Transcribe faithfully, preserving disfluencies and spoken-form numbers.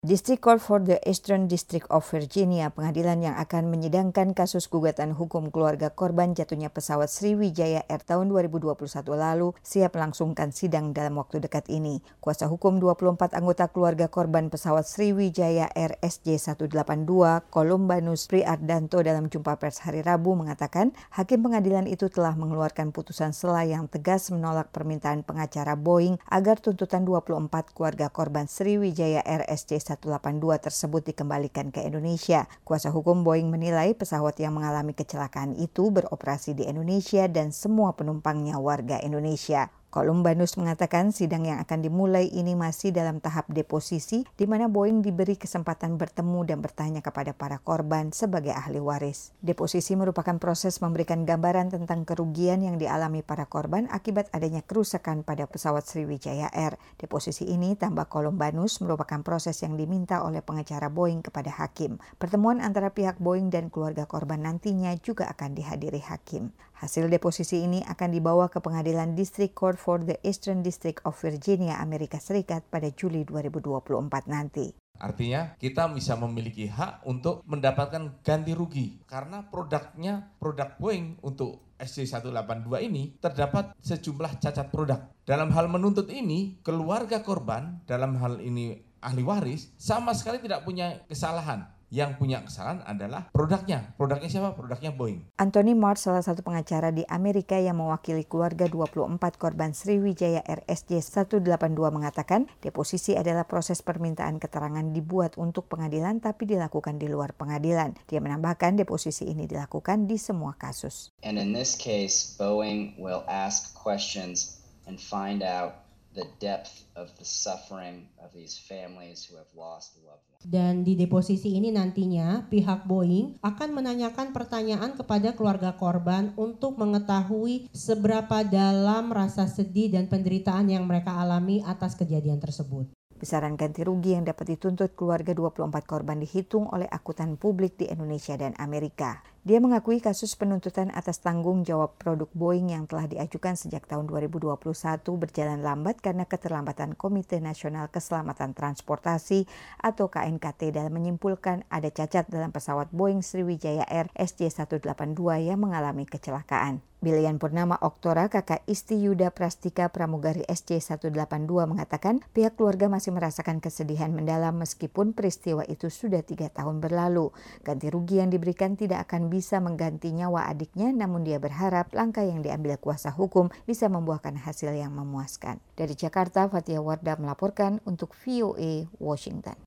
District Court for the Eastern District of Virginia, pengadilan yang akan menyidangkan kasus gugatan hukum keluarga korban jatuhnya pesawat Sriwijaya Air tahun dua ribu dua puluh satu lalu, siap melangsungkan sidang dalam waktu dekat ini. Kuasa hukum dua puluh empat anggota keluarga korban pesawat Sriwijaya Air S J seratus delapan puluh dua, Columbanus Priardanto, dalam jumpa pers hari Rabu mengatakan hakim pengadilan itu telah mengeluarkan putusan sela yang tegas menolak permintaan pengacara Boeing agar tuntutan dua puluh empat keluarga korban Sriwijaya Air S J seratus delapan puluh dua tersebut dikembalikan ke Indonesia. Kuasa hukum Boeing menilai pesawat yang mengalami kecelakaan itu beroperasi di Indonesia dan semua penumpangnya warga Indonesia. Columbanus mengatakan sidang yang akan dimulai ini masih dalam tahap deposisi, di mana Boeing diberi kesempatan bertemu dan bertanya kepada para korban sebagai ahli waris. Deposisi merupakan proses memberikan gambaran tentang kerugian yang dialami para korban akibat adanya kerusakan pada pesawat Sriwijaya Air. Deposisi ini, tambah Columbanus, merupakan proses yang diminta oleh pengacara Boeing kepada hakim. Pertemuan antara pihak Boeing dan keluarga korban nantinya juga akan dihadiri hakim. Hasil deposisi ini akan dibawa ke pengadilan District Court for the Eastern District of Virginia, Amerika Serikat pada Juli dua ribu dua puluh empat nanti. Artinya kita bisa memiliki hak untuk mendapatkan ganti rugi karena produknya, produk Boeing untuk S J seratus delapan puluh dua ini terdapat sejumlah cacat produk. Dalam hal menuntut ini, keluarga korban, dalam hal ini ahli waris, sama sekali tidak punya kesalahan. Yang punya kesalahan adalah produknya. Produknya siapa? Produknya Boeing. Anthony Marsh, salah satu pengacara di Amerika yang mewakili keluarga dua puluh empat korban Sriwijaya Air S J seratus delapan puluh dua, mengatakan deposisi adalah proses permintaan keterangan dibuat untuk pengadilan tapi dilakukan di luar pengadilan. Dia menambahkan deposisi ini dilakukan di semua kasus. And in this case, Boeing will ask questions and find out the depth of the suffering of these families who have lost loved ones. Dan di deposisi ini nantinya pihak Boeing akan menanyakan pertanyaan kepada keluarga korban untuk mengetahui seberapa dalam rasa sedih dan penderitaan yang mereka alami atas kejadian tersebut. Besaran ganti rugi yang dapat dituntut keluarga dua puluh empat korban dihitung oleh akuntan publik di Indonesia dan Amerika. Dia mengakui kasus penuntutan atas tanggung jawab produk Boeing yang telah diajukan sejak tahun dua ribu dua puluh satu berjalan lambat karena keterlambatan Komite Nasional Keselamatan Transportasi atau K N K T dalam menyimpulkan ada cacat dalam pesawat Boeing Sriwijaya Air S J seratus delapan puluh dua yang mengalami kecelakaan. Bilian Purnama Oktora, kakak Isti Yuda Prastika pramugari S J seratus delapan puluh dua, mengatakan pihak keluarga masih merasakan kesedihan mendalam meskipun peristiwa itu sudah tiga tahun berlalu. Ganti rugi yang diberikan tidak akan bisa mengganti nyawa adiknya, namun dia berharap langkah yang diambil kuasa hukum bisa membuahkan hasil yang memuaskan. Dari Jakarta, Fatia Wardah melaporkan untuk V O A Washington.